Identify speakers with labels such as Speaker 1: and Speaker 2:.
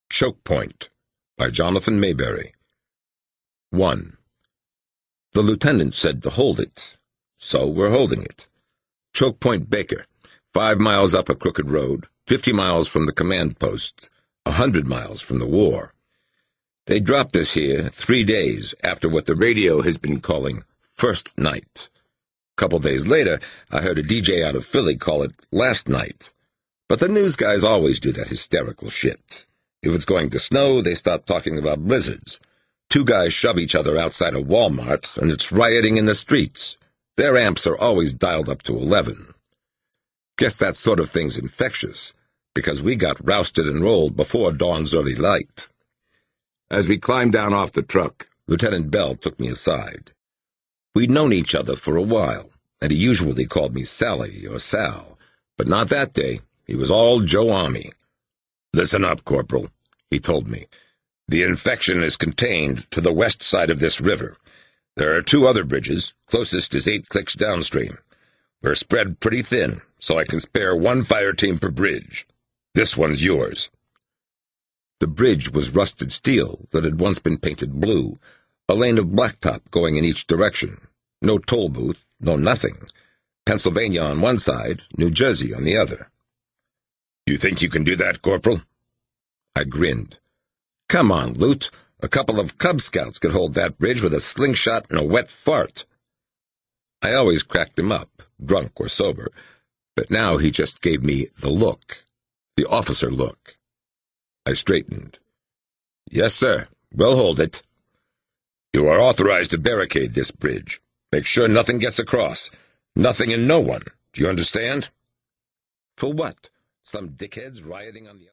Speaker 1: Choke Point by Jonathan Mayberry. 1. The lieutenant said to hold it, so we're holding it. Choke Point Baker, 5 miles up a crooked road, 50 miles from the command post, 100 miles from the war. They dropped us here 3 days after what the radio has been calling first night. A couple days later, I heard a DJ out of Philly call it last night. But the news guys always do that hysterical shit. If it's going to snow, they start talking about blizzards. 2 guys shove each other outside a Walmart, and it's rioting in the streets. Their amps are always dialed up to 11. Guess that sort of thing's infectious, because we got rousted and rolled before dawn's early light. As we climbed down off the truck, Lieutenant Bell took me aside. We'd known each other for a while, and he usually called me Sally or Sal, but not that day. He was all Joe Army. "Listen up, Corporal," he told me. "The infection is contained to the west side of this river. There are 2 other bridges. Closest is 8 clicks downstream. We're spread pretty thin, so I can spare 1 fire team per bridge. This one's yours." The bridge was rusted steel that had once been painted blue, a lane of blacktop going in each direction. No toll booth, no nothing. Pennsylvania on one side, New Jersey on the other. "You think you can do that, Corporal?" I grinned. "Come on, Loot. A couple of Cub Scouts could hold that bridge with a slingshot and a wet fart." I always cracked him up, drunk or sober, but now he just gave me the look, the officer look. I straightened. "Yes, sir. We'll hold it." "You are authorized to barricade this bridge. Make sure nothing gets across. Nothing and no one. Do you understand?" "For what? Some dickheads rioting on the